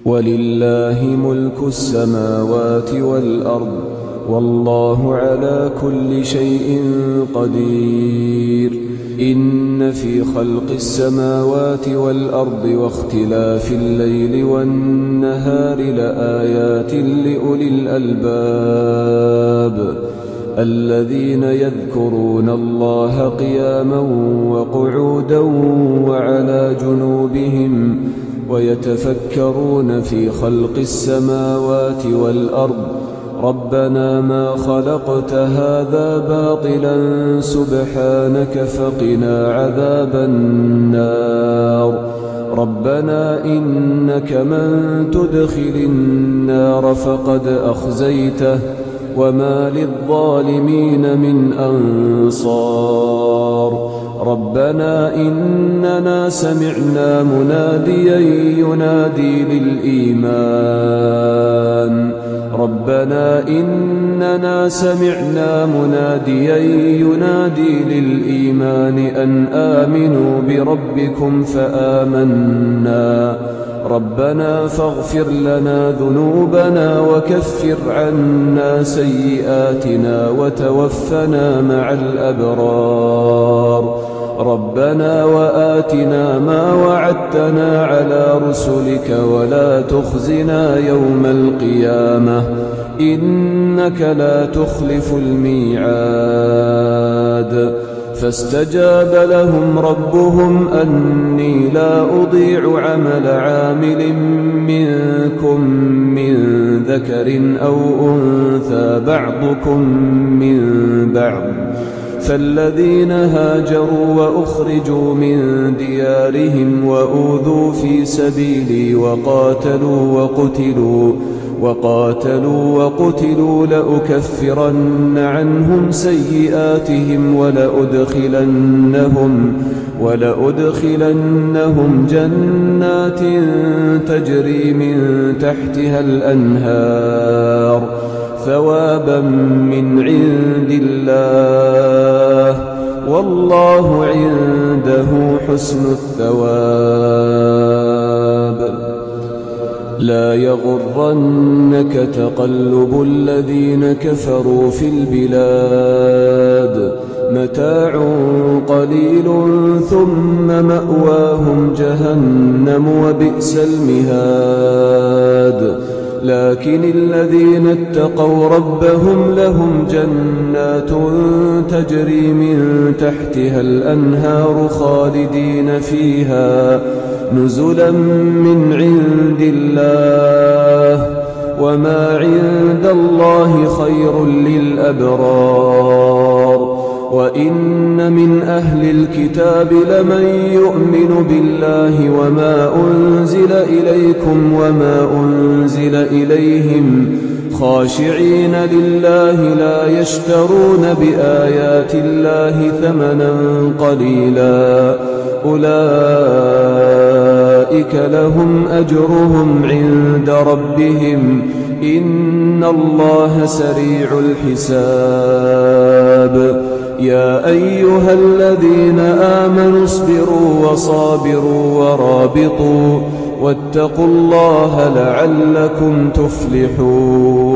ولله ملك السماوات والأرض والله على كل شيء قدير. إن في خلق السماوات والأرض واختلاف الليل والنهار لآيات لأولي الألباب الذين يذكرون الله قياما وقعودا وعلى جنوبهم ويتفكرون في خلق السماوات والأرض ربنا ما خلقت هذا باطلا سبحانك فقنا عذاب النار. ربنا إنك من تدخل النار فقد أخزيته وما للظالمين من أنصار. ربنا إننا سمعنا مناديا ينادي للإيمان ربنا إننا سمعنا مناديا ينادي للإيمان أن آمنوا بربكم فآمنا ربنا فاغفر لنا ذنوبنا وكفر عنا سيئاتنا وتوفنا مع الأبرار. ربنا وآتنا ما وعدتنا على رسلك ولا تخزنا يوم القيامة إنك لا تخلف الميعاد. فاستجاب لهم ربهم أني لا أضيع عمل عامل منكم من ذكر أو أنثى بعضكم من بعض. فالذين هاجروا وأخرجوا من ديارهم وأوذوا في سبيلي وقاتلوا وقتلوا لأكفرن عنهم سيئاتهم ولأدخلنهم جنات تجري من تحتها الأنهار ثوابا من عند الله والله عنده حسن الثواب. لا يغرنك تقلب الذين كفروا في البلاد متاع قليل ثم مأواهم جهنم وبئس المهاد. لكن الذين اتقوا ربهم لهم جنات تجري من تحتها الأنهار خالدين فيها نزلا من عند الله وما عند الله خير للأبرار. وإن من أهل الكتاب لمن يؤمن بالله وما أنزل إليكم وما أنزل إليهم خاشعين لله لا يشترون بآيات الله ثمنا قليلا أولئك لهم أجرهم عند ربهم إن الله سريع الحساب. يا أيها الذين آمنوا اصبروا وصابروا ورابطوا واتقوا الله لعلكم تفلحون.